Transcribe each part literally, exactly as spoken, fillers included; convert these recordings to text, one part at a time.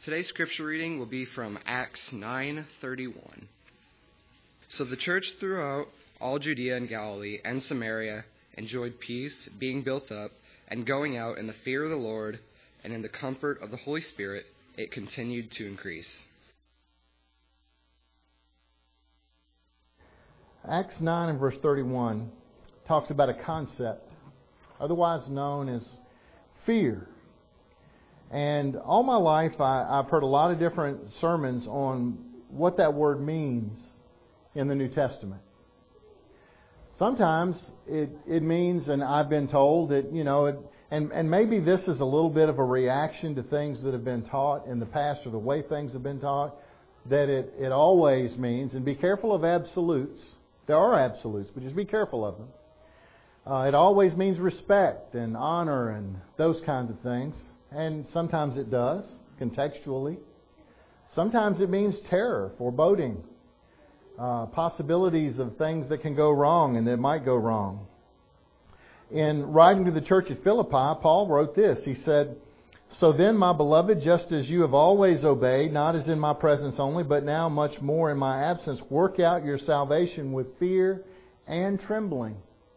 Today's scripture reading will be from Acts nine thirty-one. So the church throughout all Judea and Galilee and Samaria enjoyed peace, being built up, and going out in the fear of the Lord, and in the comfort of the Holy Spirit, it continued to increase. Acts nine and verse thirty-one talks about a concept, otherwise known as fear. And all my life, I, I've heard a lot of different sermons on what that word means in the New Testament. Sometimes it, it means, and I've been told that, you know, it, and, and maybe this is a little bit of a reaction to things that have been taught in the past or the way things have been taught, that it, it always means, and be careful of absolutes. There are absolutes, but just be careful of them. Uh, it always means respect and honor and those kinds of things. And sometimes it does, contextually. Sometimes it means terror, foreboding, uh, possibilities of things that can go wrong and that might go wrong. In writing to the church at Philippi, Paul wrote this. He said, "So then, my beloved, just as you have always obeyed, not as in my presence only, but now much more in my absence, work out your salvation with fear and trembling."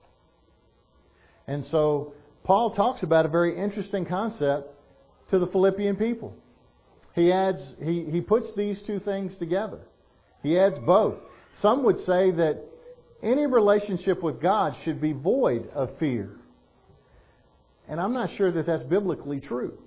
And so Paul talks about a very interesting concept to the Philippian people. He adds, he, he puts these two things together. He adds both. Some would say that any relationship with God should be void of fear. And I'm not sure that that's biblically true.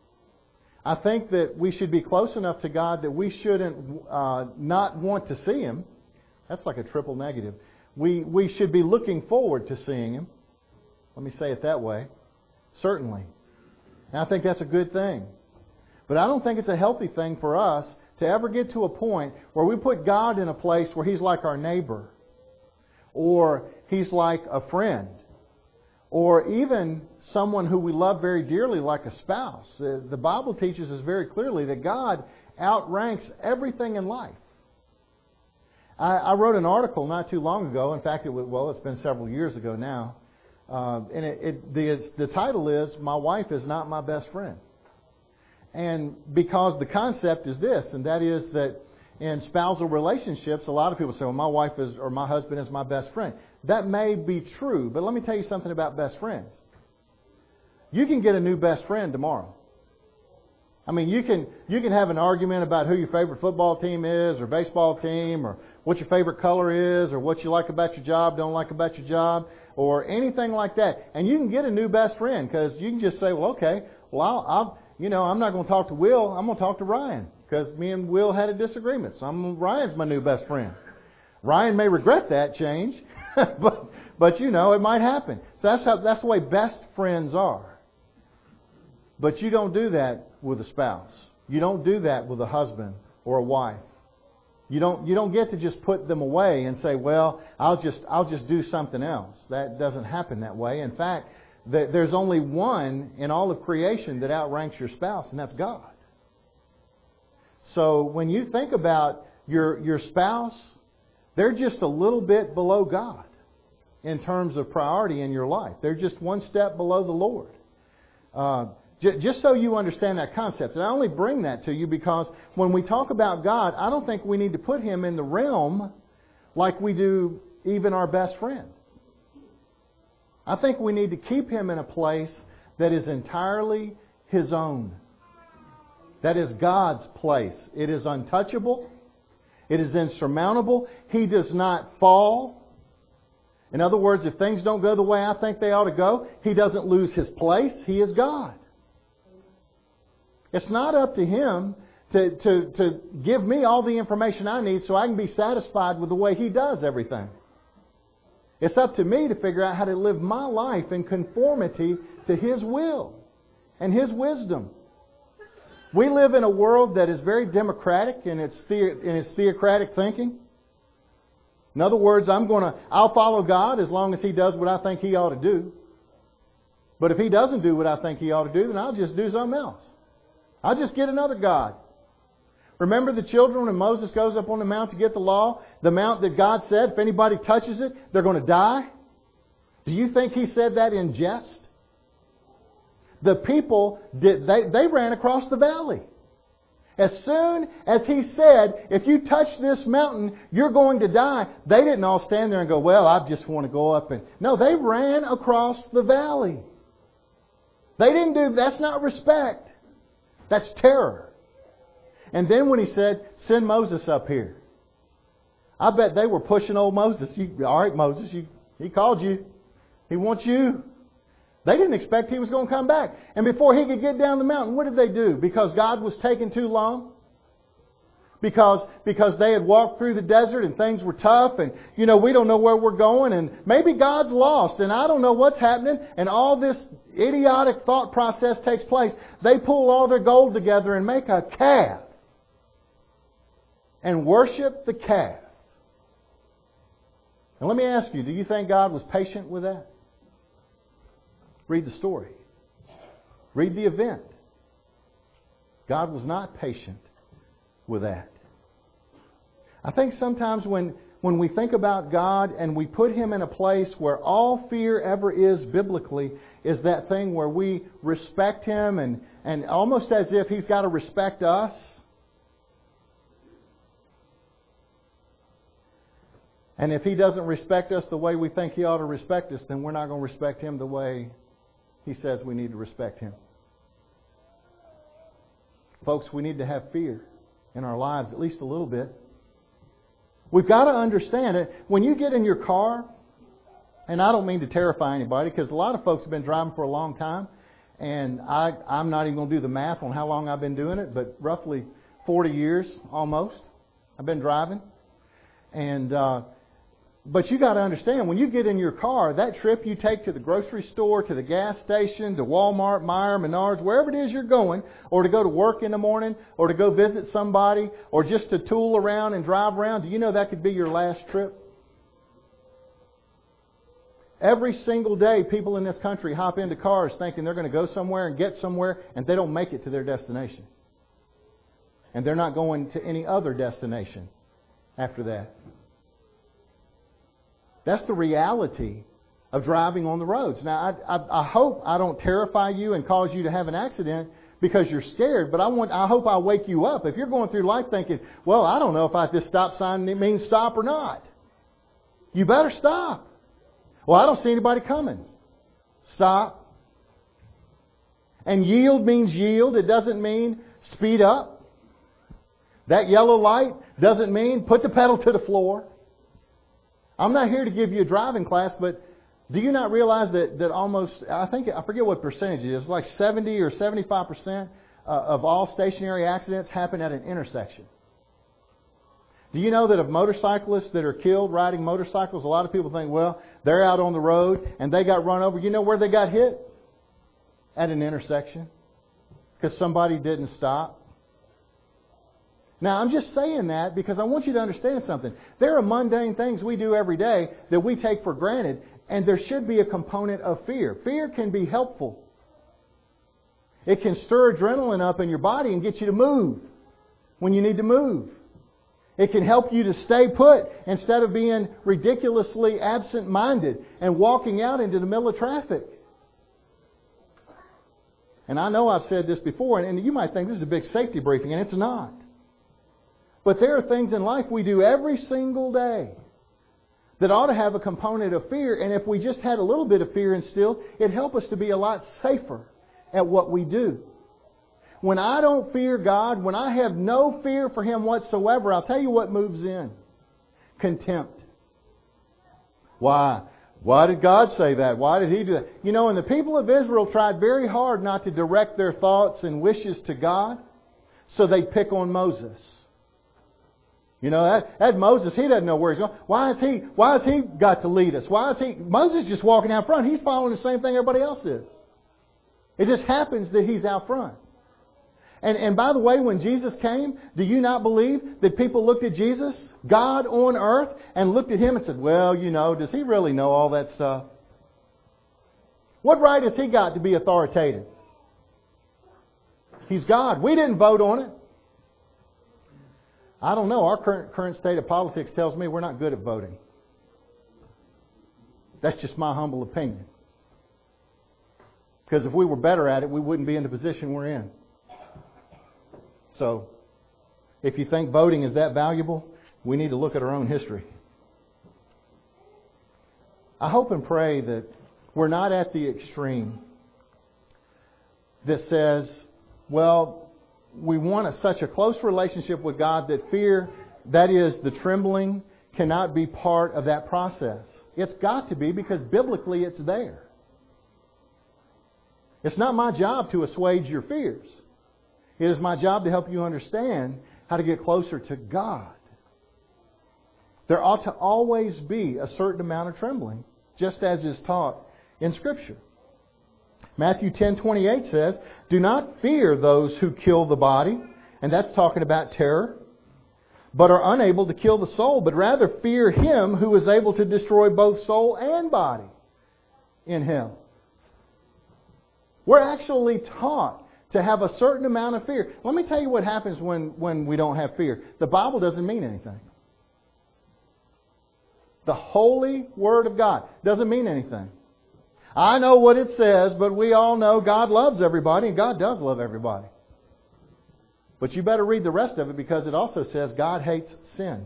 I think that we should be close enough to God that we shouldn't uh, not want to see Him. That's like a triple negative. We, we should be looking forward to seeing Him. Let me say it that way. Certainly. And I think that's a good thing. But I don't think it's a healthy thing for us to ever get to a point where we put God in a place where He's like our neighbor, or He's like a friend, or even someone who we love very dearly like a spouse. The Bible teaches us very clearly that God outranks everything in life. I, I wrote an article not too long ago. In fact, it was, well, it's been several years ago now. Uh, and it, it, the, the title is, "My Wife is Not My Best Friend." And because the concept is this, and that is that in spousal relationships, a lot of people say, well, my wife is, or my husband is my best friend. That may be true, but let me tell you something about best friends. You can get a new best friend tomorrow. I mean, you can you can have an argument about who your favorite football team is, or baseball team, or what your favorite color is, or what you like about your job, don't like about your job, or anything like that. And you can get a new best friend because you can just say, well, okay, well, I'll, I'll you know, I'm not going to talk to Will. I'm going to talk to Ryan because me and Will had a disagreement. So I'm, Ryan's my new best friend. Ryan may regret that change, but but you know, it might happen. So that's how that's the way best friends are. But you don't do that with a spouse. You don't do that with a husband or a wife. You don't you don't get to just put them away and say, well, I'll just I'll just do something else. That doesn't happen that way. In fact, there's only one in all of creation that outranks your spouse, and that's God. So when you think about your your spouse, they're just a little bit below God in terms of priority in your life. They're just one step below the Lord. Uh, Just so you understand that concept. And I only bring that to you because when we talk about God, I don't think we need to put Him in the realm like we do even our best friend. I think we need to keep Him in a place that is entirely His own. That is God's place. It is untouchable. It is insurmountable. He does not fall. In other words, if things don't go the way I think they ought to go, He doesn't lose His place. He is God. It's not up to Him to, to, to give me all the information I need so I can be satisfied with the way He does everything. It's up to me to figure out how to live my life in conformity to His will and His wisdom. We live in a world that is very democratic in its, the, in its theocratic thinking. In other words, I'm going to, I'll follow God as long as He does what I think He ought to do. But if He doesn't do what I think He ought to do, then I'll just do something else. I'll just get another God. Remember the children when Moses goes up on the mount to get the law? The mount that God said, if anybody touches it, they're going to die? Do you think He said that in jest? The people, did they, they ran across the valley. As soon as He said, if you touch this mountain, you're going to die, they didn't all stand there and go, well, I just want to go up. And no, they ran across the valley. They didn't do, that's not respect. That's terror. And then when He said, send Moses up here, I bet they were pushing old Moses. You, all right, Moses, you, He called you. He wants you. They didn't expect He was going to come back. And before He could get down the mountain, what did they do? Because God was taking too long? Because, because they had walked through the desert and things were tough and, you know, we don't know where we're going and maybe God's lost and I don't know what's happening and all this idiotic thought process takes place. They pull all their gold together and make a calf and worship the calf. And let me ask you, do you think God was patient with that? Read the story. Read the event. God was not patient with that. I think sometimes when, when we think about God and we put Him in a place where all fear ever is biblically is that thing where we respect Him and, and almost as if He's got to respect us. And if He doesn't respect us the way we think He ought to respect us, then we're not going to respect Him the way He says we need to respect Him. Folks, we need to have fear in our lives, at least a little bit. We've got to understand it. When you get in your car, and I don't mean to terrify anybody, because a lot of folks have been driving for a long time, and I, I'm not even going to do the math on how long I've been doing it, but roughly forty years almost I've been driving. And uh, But you got to understand, when you get in your car, that trip you take to the grocery store, to the gas station, to Walmart, Meijer, Menards, wherever it is you're going, or to go to work in the morning, or to go visit somebody, or just to tool around and drive around, do you know that could be your last trip? Every single day, people in this country hop into cars thinking they're going to go somewhere and get somewhere, and they don't make it to their destination. And they're not going to any other destination after that. That's the reality of driving on the roads. Now, I, I, I hope I don't terrify you and cause you to have an accident because you're scared, but I want, I hope I wake you up. If you're going through life thinking, well, I don't know if I, this stop sign means stop or not. You better stop. Well, I don't see anybody coming. Stop. And yield means yield. It doesn't mean speed up. That yellow light doesn't mean put the pedal to the floor. I'm not here to give you a driving class, but do you not realize that, that almost, I think, I forget what percentage it is, like seventy or seventy-five percent of all stationary accidents happen at an intersection? Do you know that of motorcyclists that are killed riding motorcycles, a lot of people think, well, they're out on the road and they got run over. You know where they got hit? At an intersection. Because somebody didn't stop. Now, I'm just saying that because I want you to understand something. There are mundane things we do every day that we take for granted, and there should be a component of fear. Fear can be helpful. It can stir adrenaline up in your body and get you to move when you need to move. It can help you to stay put instead of being ridiculously absent-minded and walking out into the middle of traffic. And I know I've said this before, and you might think this is a big safety briefing, and it's not. But there are things in life we do every single day that ought to have a component of fear. And if we just had a little bit of fear instilled, it'd help us to be a lot safer at what we do. When I don't fear God, when I have no fear for Him whatsoever, I'll tell you what moves in. Contempt. Why? Why did God say that? Why did He do that? You know, and the people of Israel tried very hard not to direct their thoughts and wishes to God, so they pick on Moses. You know, that, that Moses, he doesn't know where he's going. Why is he, why has he got to lead us? Why is he, Moses just walking out front. He's following the same thing everybody else is. It just happens that he's out front. And, and by the way, when Jesus came, do you not believe that people looked at Jesus, God on earth, and looked at Him and said, well, you know, does He really know all that stuff? What right has He got to be authoritative? He's God. We didn't vote on it. I don't know. Our current, current state of politics tells me we're not good at voting. That's just my humble opinion. Because if we were better at it, we wouldn't be in the position we're in. So, If you think voting is that valuable, we need to look at our own history. I hope and pray that we're not at the extreme that says, well, we want a, such a close relationship with God that fear, that is, the trembling, cannot be part of that process. It's got to be, because biblically it's there. It's not my job to assuage your fears. It is my job to help you understand how to get closer to God. There ought to always be a certain amount of trembling, just as is taught in Scripture. Matthew ten twenty-eight says, "Do not fear those who kill the body," and that's talking about terror, "but are unable to kill the soul, but rather fear Him who is able to destroy both soul and body in hell." We're actually taught to have a certain amount of fear. Let me tell you what happens when, when we don't have fear. The Bible doesn't mean anything. The holy Word of God doesn't mean anything. I know what it says, but we all know God loves everybody, and God does love everybody. But you better read the rest of it, because it also says God hates sin.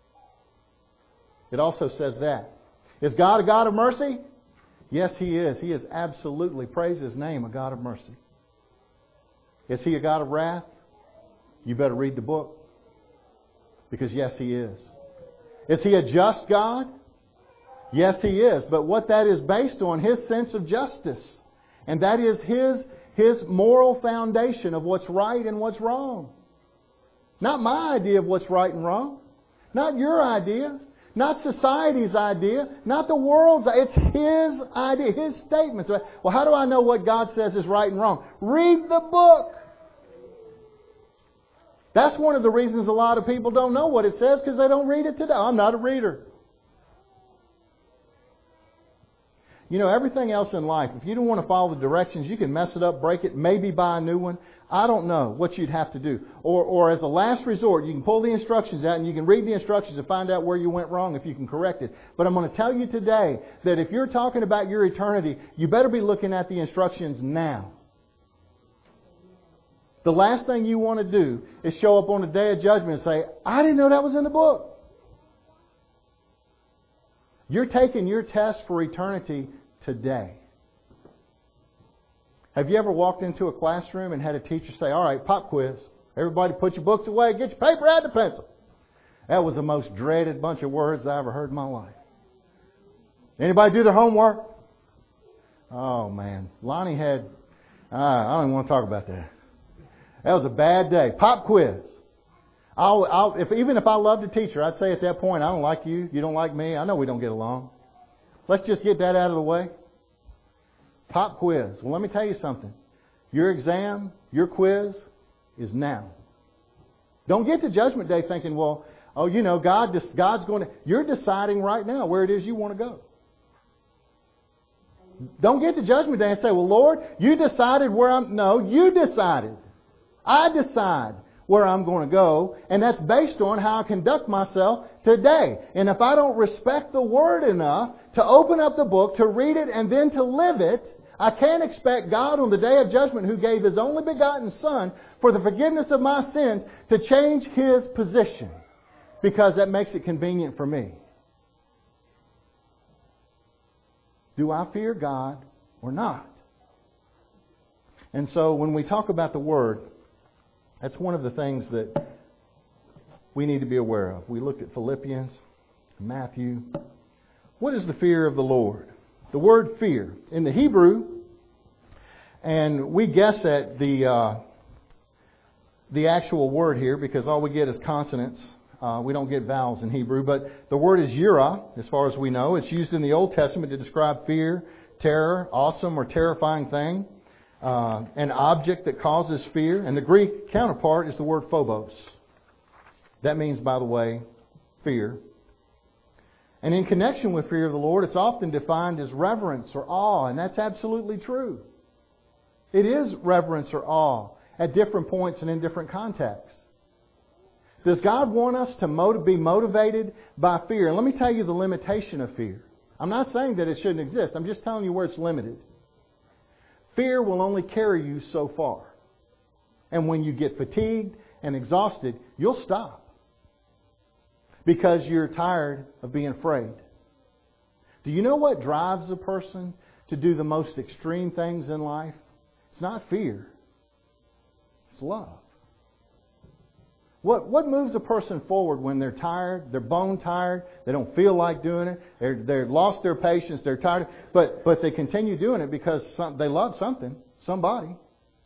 It also says that. Is God a God of mercy? Yes, He is. He is absolutely, praise His name, a God of mercy. Is He a God of wrath? You better read the book. Because yes, He is. Is He a just God? Yes, He is. But what that is based on, His sense of justice. And that is His, His moral foundation of what's right and what's wrong. Not my idea of what's right and wrong. Not your idea. Not society's idea. Not the world's idea. It's His idea, His statements. Well, how do I know what God says is right and wrong? Read the book. That's one of the reasons a lot of people don't know what it says, because they don't read it today. I'm not a reader. You know, everything else in life, if you don't want to follow the directions, you can mess it up, break it, maybe buy a new one. I don't know what you'd have to do. Or, or as a last resort, you can pull the instructions out and you can read the instructions and find out where you went wrong if you can correct it. But I'm going to tell you today that if you're talking about your eternity, you better be looking at the instructions now. The last thing you want to do is show up on the day of judgment and say, I didn't know that was in the book. You're taking your test for eternity today. Have you ever walked into a classroom and had a teacher say, all right, pop quiz. Everybody put your books away, get your paper out and pencil. That was the most dreaded bunch of words I ever heard in my life. Anybody do their homework? Oh, man. Lonnie had, uh, I don't even want to talk about that. That was a bad day. Pop quiz. I'll, I'll, if, even if I loved a teacher, I'd say at that point, I don't like you, you don't like me, I know we don't get along. Let's just get that out of the way. Pop quiz. Well, let me tell you something. Your exam, your quiz is now. Don't get to Judgment Day thinking, well, oh, you know, God, God's going to... You're deciding right now where it is you want to go. Don't get to Judgment Day and say, well, Lord, you decided where I'm... No, you decided. I decide where I'm going to go, and that's based on how I conduct myself today. And if I don't respect the Word enough to open up the book, to read it, and then to live it, I can't expect God on the day of judgment, who gave His only begotten Son for the forgiveness of my sins, to change His position, because that makes it convenient for me. Do I fear God or not? And so when we talk about the Word, that's one of the things that we need to be aware of. We looked at Philippians, Matthew. What is the fear of the Lord? The word fear in the Hebrew, and we guess at the uh, the actual word here because all we get is consonants. Uh, we don't get vowels in Hebrew, but the word is yirah, as far as we know. It's used in the Old Testament to describe fear, terror, awesome or terrifying thing. Uh, an object that causes fear. And the Greek counterpart is the word phobos. That means, by the way, fear. And in connection with fear of the Lord, it's often defined as reverence or awe. And that's absolutely true. It is reverence or awe at different points and in different contexts. Does God want us to motiv- be motivated by fear? And let me tell you the limitation of fear. I'm not saying that it shouldn't exist. I'm just telling you where it's limited. Fear will only carry you so far. And when you get fatigued and exhausted, you'll stop. Because you're tired of being afraid. Do you know what drives a person to do the most extreme things in life? It's not fear. It's love. What what moves a person forward when they're tired, they're bone tired, they don't feel like doing it, they're they're lost their patience, they're tired, but but they continue doing it because some, they love something, somebody.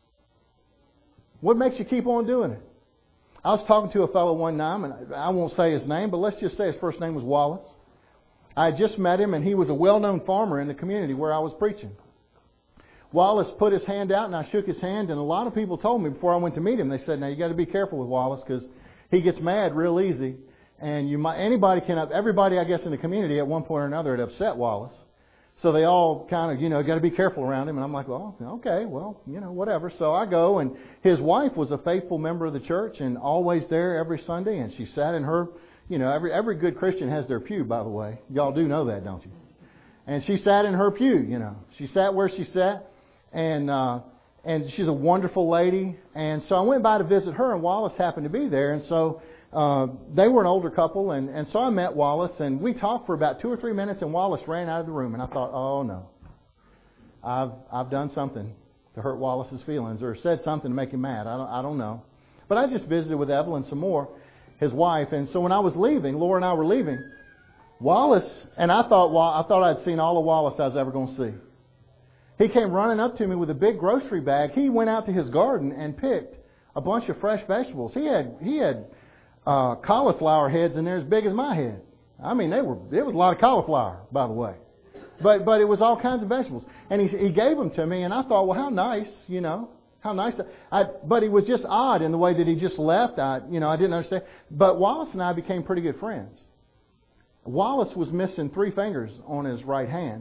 What makes you keep on doing it? I was talking to a fellow one time, and I won't say his name, but let's just say his first name was Wallace. I had just met him, and he was a well-known farmer in the community where I was preaching. Wallace put his hand out, and I shook his hand, and a lot of people told me before I went to meet him, they said, now you got to be careful with Wallace because he gets mad real easy, and you might anybody can everybody I guess in the community at one point or another had upset Wallace, so they all kind of you know got to be careful around him, and I'm like, well, okay, well, you know, whatever. So I go, and his wife was a faithful member of the church and always there every Sunday, and she sat in her, you know, every every good Christian has their pew, by the way. Y'all do know that, don't you? And she sat in her pew, you know, she sat where she sat. And uh, and she's a wonderful lady. And so I went by to visit her, and Wallace happened to be there. And so uh, they were an older couple. And, and so I met Wallace, and we talked for about two or three minutes, and Wallace ran out of the room. And I thought, oh, no. I've I've done something to hurt Wallace's feelings or said something to make him mad. I don't, I don't know. But I just visited with Evelyn some more, his wife. And so when I was leaving, Laura and I were leaving, Wallace, and I thought, well, I thought I'd seen all of Wallace I was ever going to see. He came running up to me with a big grocery bag. He went out to his garden and picked a bunch of fresh vegetables. He had he had uh, cauliflower heads in there as big as my head. I mean, they were there was a lot of cauliflower, by the way, but but it was all kinds of vegetables. And he he gave them to me, and I thought, well, how nice, you know, how nice. I, but he was just odd in the way that he just left. I you know I didn't understand. But Wallace and I became pretty good friends. Wallace was missing three fingers on his right hand.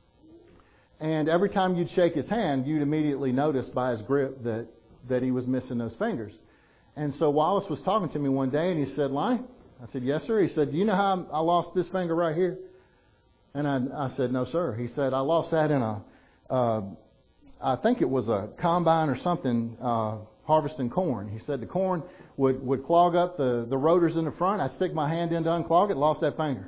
And every time you'd shake his hand, you'd immediately notice by his grip that, that he was missing those fingers. And so Wallace was talking to me one day, and he said, Lonnie? I said, yes, sir. He said, do you know how I lost this finger right here? And I, I said, no, sir. He said, I lost that in a, uh, I think it was a combine or something, uh, harvesting corn. He said the corn would, would clog up the, the rotors in the front. I'd stick my hand in to unclog it, lost that finger.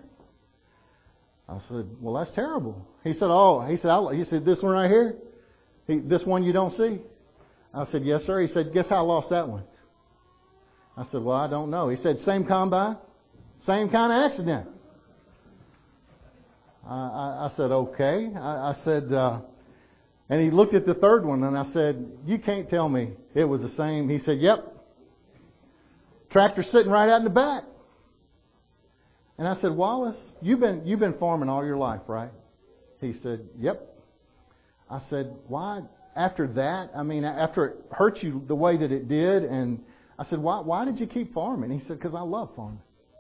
I said, well, that's terrible. He said, oh, he said, I, he said, this one right here, he, this one you don't see? I said, yes, sir. He said, guess how I lost that one? I said, well, I don't know. He said, same combine, same kind of accident. I, I, I said, okay. I, I said, uh, and he looked at the third one, and I said, you can't tell me it was the same. He said, yep. Tractor sitting right out in the back. And I said, Wallace, you've been you've been farming all your life, right? He said, yep. I said, why, after that, I mean, after it hurt you the way that it did, and I said, why why did you keep farming? He said, because I love farming.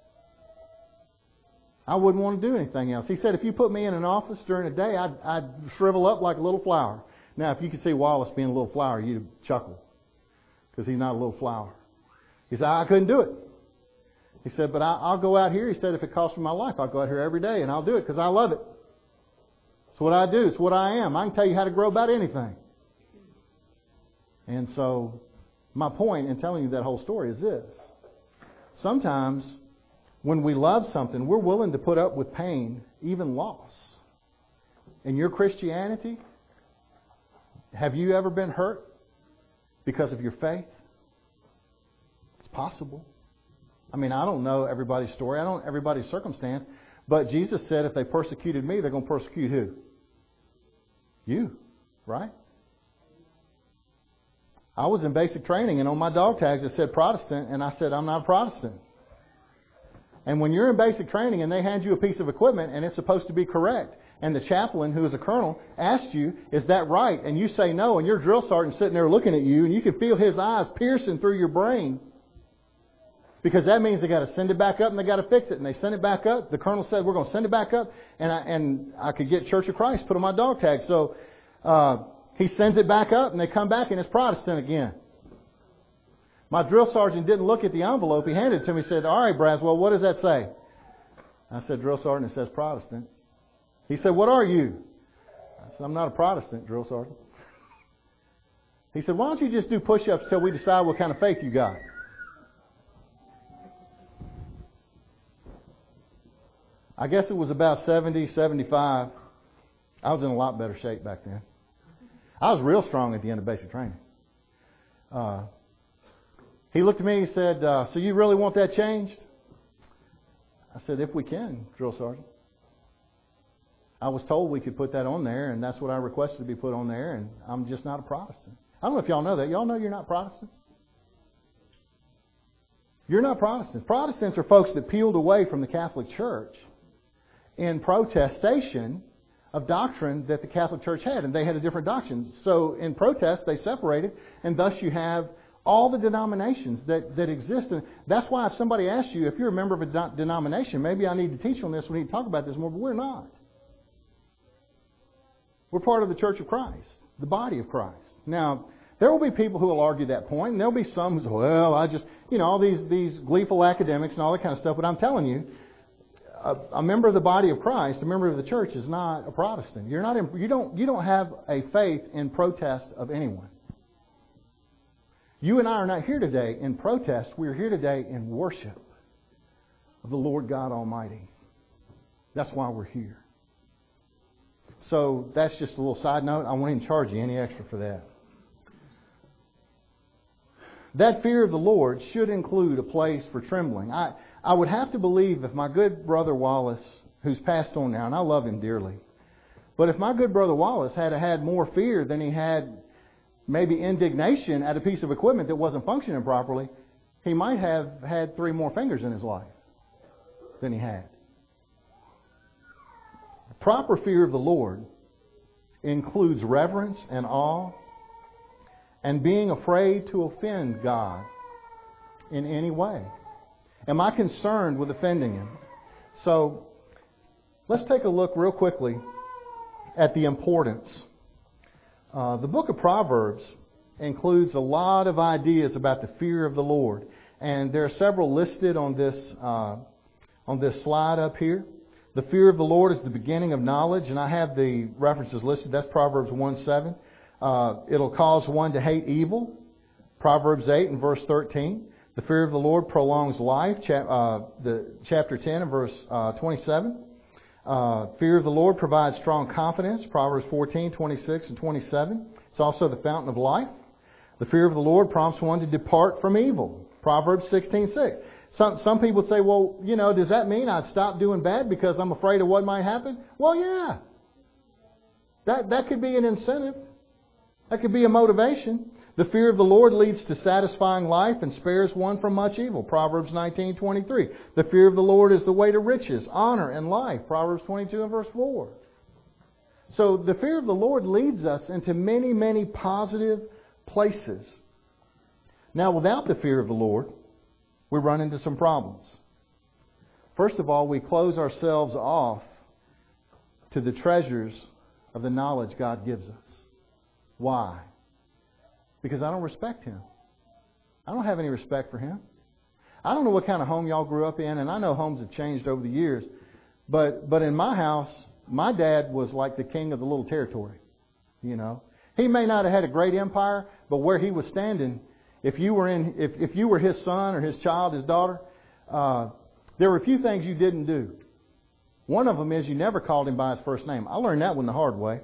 I wouldn't want to do anything else. He said, if you put me in an office during the day, I'd, I'd shrivel up like a little flower. Now, if you could see Wallace being a little flower, you'd chuckle, because he's not a little flower. He said, I couldn't do it. He said, but I'll go out here. He said, if it costs me my life, I'll go out here every day, and I'll do it because I love it. It's what I do. It's what I am. I can tell you how to grow about anything. And so my point in telling you that whole story is this. Sometimes when we love something, we're willing to put up with pain, even loss. In your Christianity, have you ever been hurt because of your faith? It's possible. I mean, I don't know everybody's story. I don't know everybody's circumstance. But Jesus said if they persecuted me, they're going to persecute who? You, right? I was in basic training, and on my dog tags it said Protestant, and I said, I'm not a Protestant. And when you're in basic training and they hand you a piece of equipment and it's supposed to be correct, and the chaplain, who is a colonel, asks you, is that right? And you say no, and your drill sergeant sitting there looking at you, and you can feel his eyes piercing through your brain. Because that means they got to send it back up and they got to fix it. And they send it back up. The colonel said, we're going to send it back up. And I, and I could get Church of Christ put on my dog tag. So uh, he sends it back up and they come back and it's Protestant again. My drill sergeant didn't look at the envelope. He handed it to me and said, all right, Braswell, what does that say? I said, drill sergeant, it says Protestant. He said, what are you? I said, I'm not a Protestant, drill sergeant. He said, why don't you just do push-ups till we decide what kind of faith you got? I guess it was about seventy, seventy-five. I was in a lot better shape back then. I was real strong at the end of basic training. Uh, he looked at me and he said, uh, so you really want that changed? I said, if we can, drill sergeant. I was told we could put that on there, and that's what I requested to be put on there, and I'm just not a Protestant. I don't know if y'all know that. Y'all know you're not Protestants? You're not Protestants. Protestants are folks that peeled away from the Catholic Church in protestation of doctrine that the Catholic Church had, and they had a different doctrine. So in protest, they separated, and thus you have all the denominations that, that exist. And that's why if somebody asks you, if you're a member of a de- denomination, maybe I need to teach on this, we need to talk about this more, but we're not. We're part of the Church of Christ, the body of Christ. Now, there will be people who will argue that point, and there will be some who say, well, I just, you know, all these, these gleeful academics and all that kind of stuff, but I'm telling you, a, a member of the body of Christ, a member of the church is not a Protestant. You're not in, you don't, you don't have a faith in protest of anyone. You and I are not here today in protest. We're here today in worship of the Lord God Almighty. That's why we're here. So that's just a little side note. I won't even charge you any extra for that. That fear of the Lord should include a place for trembling. I, I would have to believe if my good brother Wallace, who's passed on now, and I love him dearly, but if my good brother Wallace had had more fear than he had maybe indignation at a piece of equipment that wasn't functioning properly, he might have had three more fingers in his life than he had. Proper fear of the Lord includes reverence and awe and being afraid to offend God in any way. Am I concerned with offending Him? So, let's take a look real quickly at the importance. Uh, the book of Proverbs includes a lot of ideas about the fear of the Lord. And there are several listed on this, uh, on this slide up here. The fear of the Lord is the beginning of knowledge, and I have the references listed. That's Proverbs one seven. Uh, it'll cause one to hate evil. Proverbs eight and verse thirteen. The fear of the Lord prolongs life. Cha- uh, the chapter ten and verse uh, twenty-seven. Uh, fear of the Lord provides strong confidence. Proverbs fourteen, twenty-six and twenty-seven. It's also the fountain of life. The fear of the Lord prompts one to depart from evil. Proverbs sixteen six. Some some people say, well, you know, does that mean I'd stop doing bad because I'm afraid of what might happen? Well, yeah. That that could be an incentive. That could be a motivation. The fear of the Lord leads to satisfying life and spares one from much evil. Proverbs nineteen twenty-three. The fear of the Lord is the way to riches, honor, and life. Proverbs twenty-two and verse four. So the fear of the Lord leads us into many, many positive places. Now, without the fear of the Lord, we run into some problems. First of all, we close ourselves off to the treasures of the knowledge God gives us. Why? Because I don't respect Him. I don't have any respect for Him. I don't know what kind of home y'all grew up in, and I know homes have changed over the years, but but in my house, my dad was like the king of the little territory. You know, he may not have had a great empire, but where he was standing, if you were in, if if you were his son or his child, his daughter, uh, there were a few things you didn't do. One of them is you never called him by his first name. I learned that one the hard way.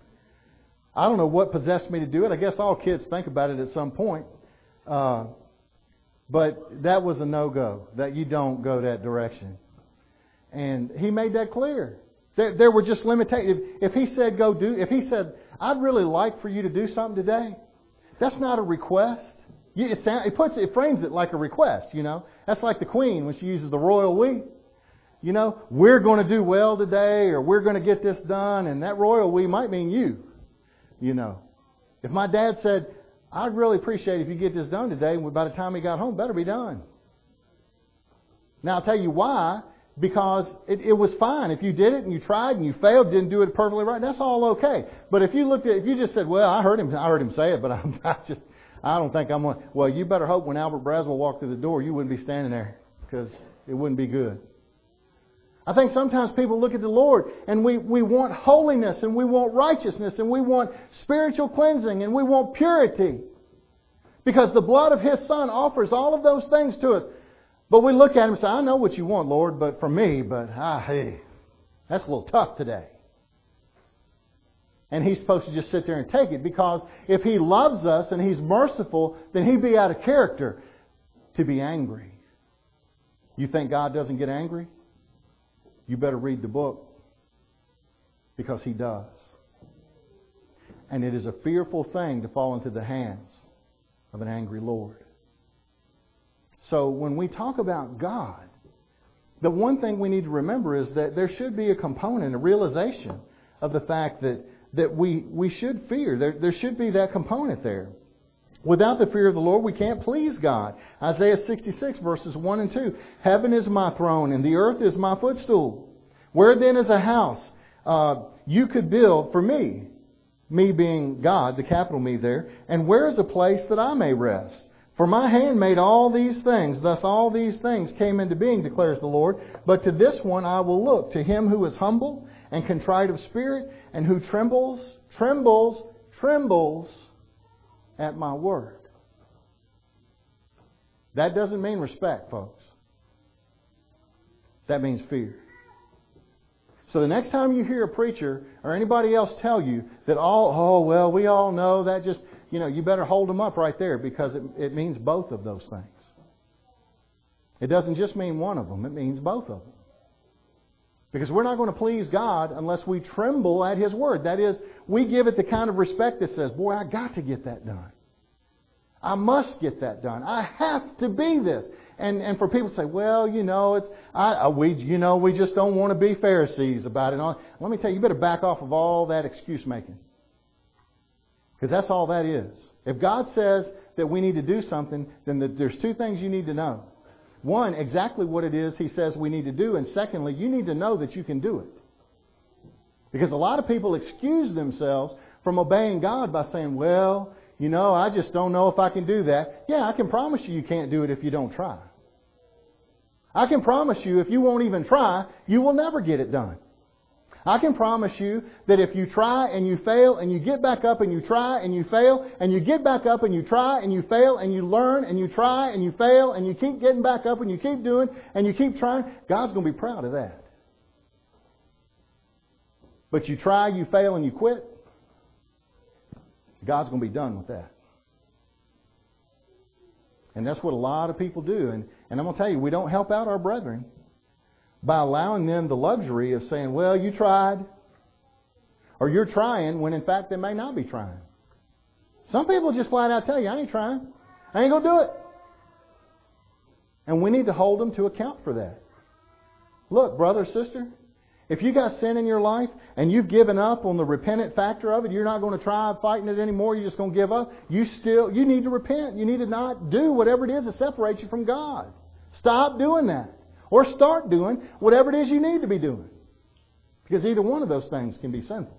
I don't know what possessed me to do it. I guess all kids think about it at some point. Uh, but that was a no-go, that you don't go that direction. And he made that clear. There, there were just limitations. If, if he said go do, if he said, I'd really like for you to do something today, that's not a request. You, it, sound, it puts it frames it like a request, you know. That's like the Queen when she uses the royal we. You know, we're going to do well today, or we're going to get this done, and that royal we might mean you. You know, if my dad said, I'd really appreciate if you get this done today, by the time he got home, better be done. Now, I'll tell you why. Because it, it was fine. If you did it and you tried and you failed, didn't do it perfectly right, that's all okay. But if you looked at, if you just said, well, I heard him, I heard him say it, but I'm I just, I don't think I'm going to, well, you better hope when Albert Braswell walked through the door, you wouldn't be standing there, because it wouldn't be good. I think sometimes people look at the Lord and we, we want holiness and we want righteousness and we want spiritual cleansing and we want purity. Because the blood of His Son offers all of those things to us. But we look at Him and say, I know what you want, Lord, but for me, but ah, hey, That's a little tough today. And He's supposed to just sit there and take it, because if He loves us and He's merciful, then He'd be out of character to be angry. You think God doesn't get angry? You better read the book, because He does. And it is a fearful thing to fall into the hands of an angry Lord. So when we talk about God, the one thing we need to remember is that there should be a component, a realization of the fact that, that we, we should fear. There, there should be that component there. Without the fear of the Lord, we can't please God. Isaiah sixty-six, verses one and two. Heaven is my throne, and the earth is my footstool. Where then is a house uh, you could build for me? Me being God, the capital Me there. And where is a place that I may rest? For my hand made all these things. Thus all these things came into being, declares the Lord. But to this one I will look, to him who is humble and contrite of spirit, and who trembles, trembles, trembles at my word. That doesn't mean respect, folks. That means fear. So the next time you hear a preacher or anybody else tell you that all, oh, well, we all know that, just, you know, you better hold them up right there, because it, it means both of those things. It doesn't just mean one of them. It means both of them. Because we're not going to please God unless we tremble at His word. That is, we give it the kind of respect that says, boy, I got to get that done. I must get that done. I have to be this. And and for people to say, well, you know, it's I we you know we just don't want to be Pharisees about it. Let me tell you, you better back off of all that excuse making, because that's all that is. If God says that we need to do something, then the, there's two things you need to know. One, exactly what it is He says we need to do, and secondly, you need to know that you can do it. Because a lot of people excuse themselves from obeying God by saying, well, you know, I just don't know if I can do that. Yeah, I can promise you you can't do it if you don't try. I can promise you if you won't even try, you will never get it done. I can promise you that if you try and you fail and you get back up and you try and you fail and you get back up and you try and you fail and you learn and you try and you fail and you keep getting back up and you keep doing and you keep trying, God's going to be proud of that. But you try, you fail, and you quit, God's going to be done with that. And that's what a lot of people do. And, and I'm going to tell you, we don't help out our brethren by allowing them the luxury of saying, well, you tried, or you're trying, when in fact they may not be trying. Some people just flat out tell you, I ain't trying. I ain't going to do it. And we need to hold them to account for that. Look, brother, sister, if you got sin in your life and you've given up on the repentant factor of it, you're not going to try fighting it anymore, you're just going to give up, you still, you need to repent. You need to not do whatever it is that separates you from God. Stop doing that. Or start doing whatever it is you need to be doing. Because either one of those things can be sinful.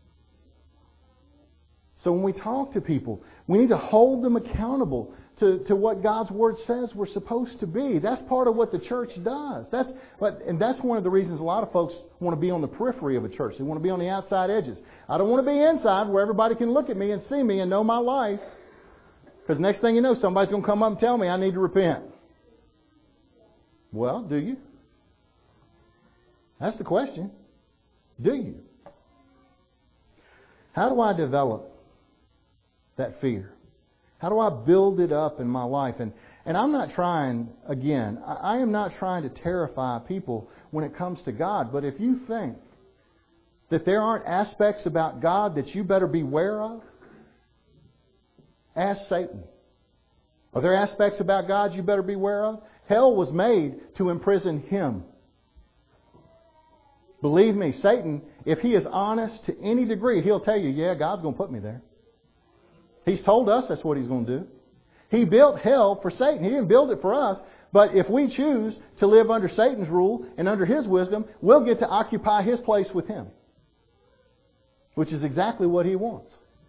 So when we talk to people, we need to hold them accountable to, to what God's Word says we're supposed to be. That's part of what the church does. That's what, and that's one of the reasons a lot of folks want to be on the periphery of a church. They want to be on the outside edges. I don't want to be inside where everybody can look at me and see me and know my life. Because next thing you know, somebody's going to come up and tell me I need to repent. Well, do you? That's the question. Do you? How do I develop that fear? How do I build it up in my life? And and I'm not trying, again, I, I am not trying to terrify people when it comes to God. But if you think that there aren't aspects about God that you better beware of, ask Satan. Are there aspects about God you better beware of? Hell was made to imprison Him. Believe me, Satan, if he is honest to any degree, he'll tell you, yeah, God's going to put me there. He's told us that's what He's going to do. He built hell for Satan. He didn't build it for us. But if we choose to live under Satan's rule and under his wisdom, we'll get to occupy his place with him. Which is exactly what he wants.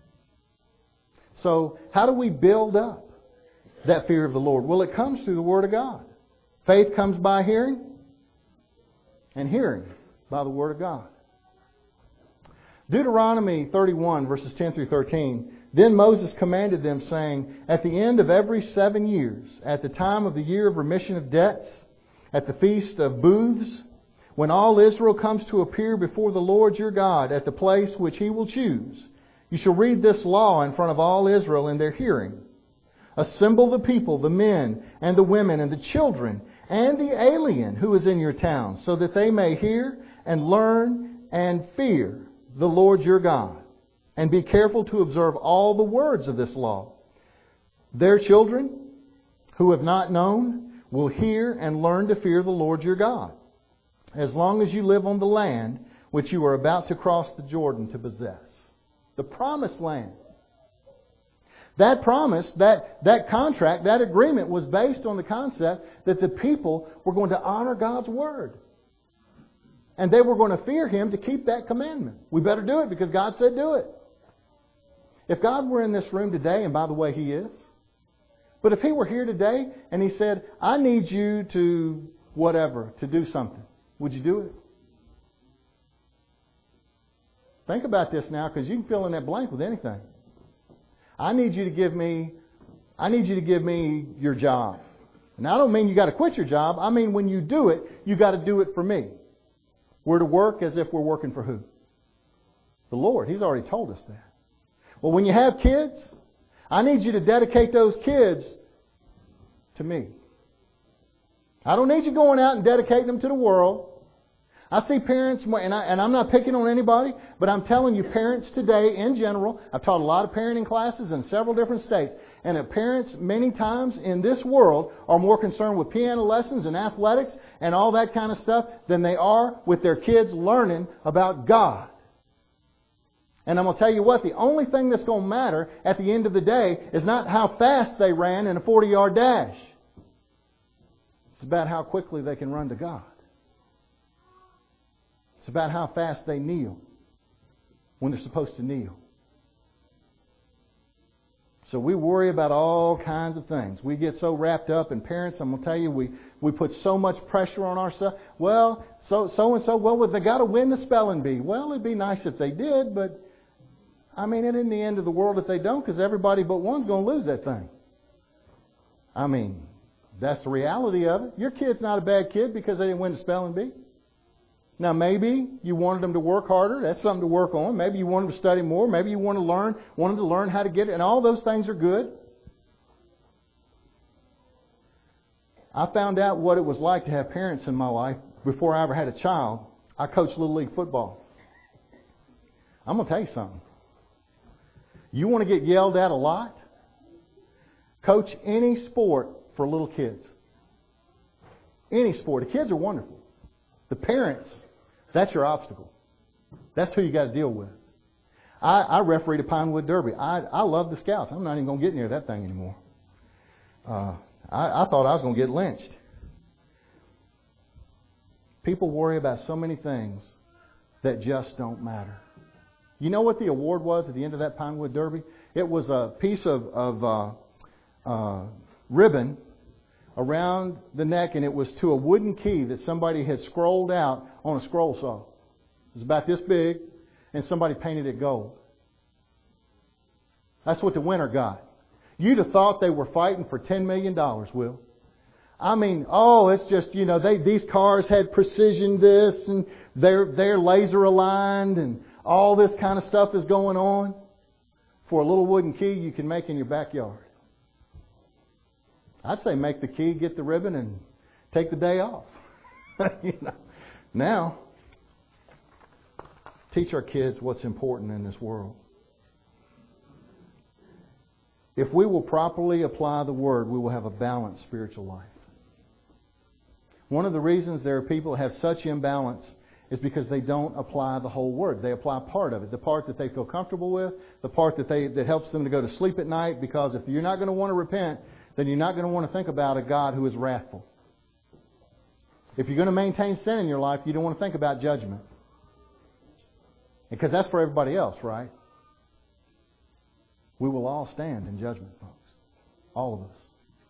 So, how do we build up that fear of the Lord? Well, it comes through the Word of God. Faith comes by hearing, and hearing by the Word of God. Deuteronomy thirty-one, verses ten through thirteen. Then Moses commanded them, saying, at the end of every seven years, at the time of the year of remission of debts, at the feast of booths, when all Israel comes to appear before the Lord your God at the place which He will choose, you shall read this law in front of all Israel in their hearing. Assemble the people, the men and the women and the children and the alien who is in your town, so that they may hear and learn and fear the Lord your God, and be careful to observe all the words of this law. Their children who have not known will hear and learn to fear the Lord your God, as long as you live on the land which you are about to cross the Jordan to possess. The promised land. That promise, that, that contract, that agreement was based on the concept that the people were going to honor God's Word. And they were going to fear Him to keep that commandment. We better do it because God said do it. If God were in this room today, and by the way He is, but if He were here today and He said, I need you to whatever, to do something, would you do it? Think about this now, because you can fill in that blank with anything. I need you to give me, I need you to give me your job. And I don't mean you got to quit your job. I mean when you do it, you got to do it for me. We're to work as if we're working for who? The Lord. He's already told us that. Well, when you have kids, I need you to dedicate those kids to me. I don't need you going out and dedicating them to the world. I see parents, and, I, and I'm not picking on anybody, but I'm telling you, parents today in general, I've taught a lot of parenting classes in several different states, and parents many times in this world are more concerned with piano lessons and athletics and all that kind of stuff than they are with their kids learning about God. And I'm going to tell you what, the only thing that's going to matter at the end of the day is not how fast they ran in a forty-yard dash. It's about how quickly they can run to God. It's about how fast they kneel when they're supposed to kneel. So we worry about all kinds of things. We get so wrapped up, and parents, I'm going to tell you, we, we put so much pressure on ourselves. Well, so, so and so, well, they got to win the spelling bee. Well, it'd be nice if they did, but I mean, it isn't the end of the world if they don't, because everybody but one's going to lose that thing. I mean, that's the reality of it. Your kid's not a bad kid because they didn't win the spelling bee. Now, maybe you wanted them to work harder. That's something to work on. Maybe you want them to study more. Maybe you want to learn, want them to learn how to get it. And all those things are good. I found out what it was like to have parents in my life before I ever had a child. I coached Little League football. I'm going to tell you something. You want to get yelled at a lot? Coach any sport for little kids. Any sport. The kids are wonderful. The parents, that's your obstacle. That's who you got to deal with. I, I refereed a Pinewood Derby. I, I love the Scouts. I'm not even going to get near that thing anymore. Uh, I, I thought I was going to get lynched. People worry about so many things that just don't matter. You know what the award was at the end of that Pinewood Derby? It was a piece of, of uh, uh, ribbon around the neck, and it was to a wooden key that somebody had scrolled out on a scroll saw. It was about this big, and somebody painted it gold. That's what the winner got. You'd have thought they were fighting for ten million dollars, Will. I mean, oh, it's just, you know, they these cars had precision this, and they're, they're laser aligned, and all this kind of stuff is going on for a little wooden key you can make in your backyard. I'd say make the key, get the ribbon, and take the day off. you know. Now, teach our kids what's important in this world. If we will properly apply the Word, we will have a balanced spiritual life. One of the reasons there are people who have such imbalance is because they don't apply the whole Word. They apply part of it, the part that they feel comfortable with, the part that they that helps them to go to sleep at night, because if you're not going to want to repent, then you're not going to want to think about a God who is wrathful. If you're going to maintain sin in your life, you don't want to think about judgment. Because that's for everybody else, right? We will all stand in judgment, folks. All of us.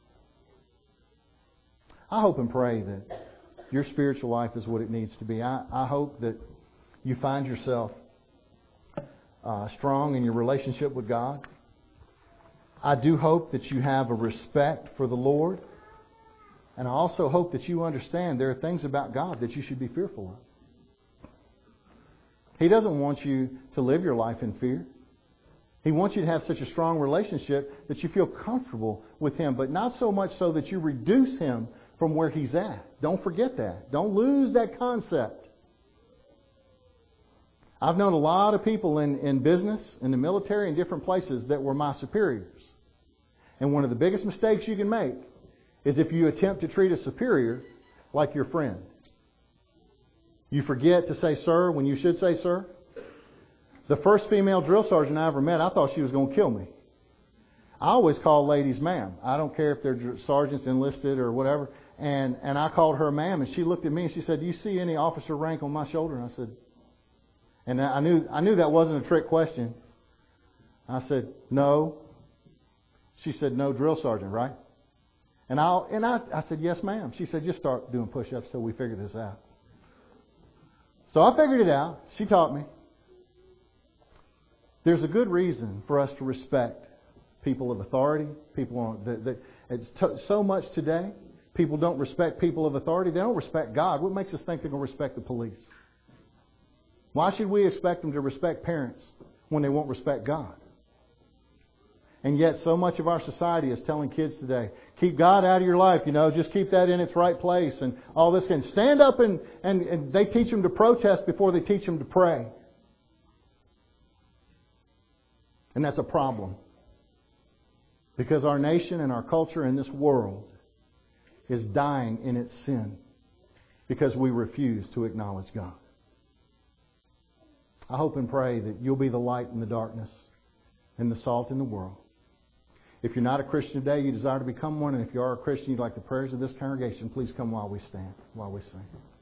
I hope and pray that your spiritual life is what it needs to be. I, I hope that you find yourself uh, strong in your relationship with God. I do hope that you have a respect for the Lord. And I also hope that you understand there are things about God that you should be fearful of. He doesn't want you to live your life in fear. He wants you to have such a strong relationship that you feel comfortable with Him, but not so much so that you reduce Him from where He's at. Don't forget that. Don't lose that concept. I've known a lot of people in, in business, in the military, in different places that were my superiors. And one of the biggest mistakes you can make is if you attempt to treat a superior like your friend. You forget to say sir when you should say sir. The first female drill sergeant I ever met, I thought she was going to kill me. I always call ladies ma'am. I don't care if they're sergeants enlisted or whatever. And and I called her ma'am, and she looked at me and she said, "Do you see any officer rank on my shoulder?" And I said, and I knew I knew that wasn't a trick question. I said, "No." She said, "No drill sergeant, right?" And I and I, I said, "Yes, ma'am." She said, "Just start doing push-ups till we figure this out." So I figured it out. She taught me. There's a good reason for us to respect people of authority. People on, that, that it's t- so much today. People don't respect people of authority. They don't respect God. What makes us think they're going to respect the police? Why should we expect them to respect parents when they won't respect God? And yet so much of our society is telling kids today, keep God out of your life, you know, just keep that in its right place and all this. And stand up and, and, and they teach them to protest before they teach them to pray. And that's a problem. Because our nation and our culture and this world is dying in its sin because we refuse to acknowledge God. I hope and pray that you'll be the light in the darkness and the salt in the world. If you're not a Christian today, you desire to become one, and if you are a Christian, you'd like the prayers of this congregation, please come while we stand, while we sing.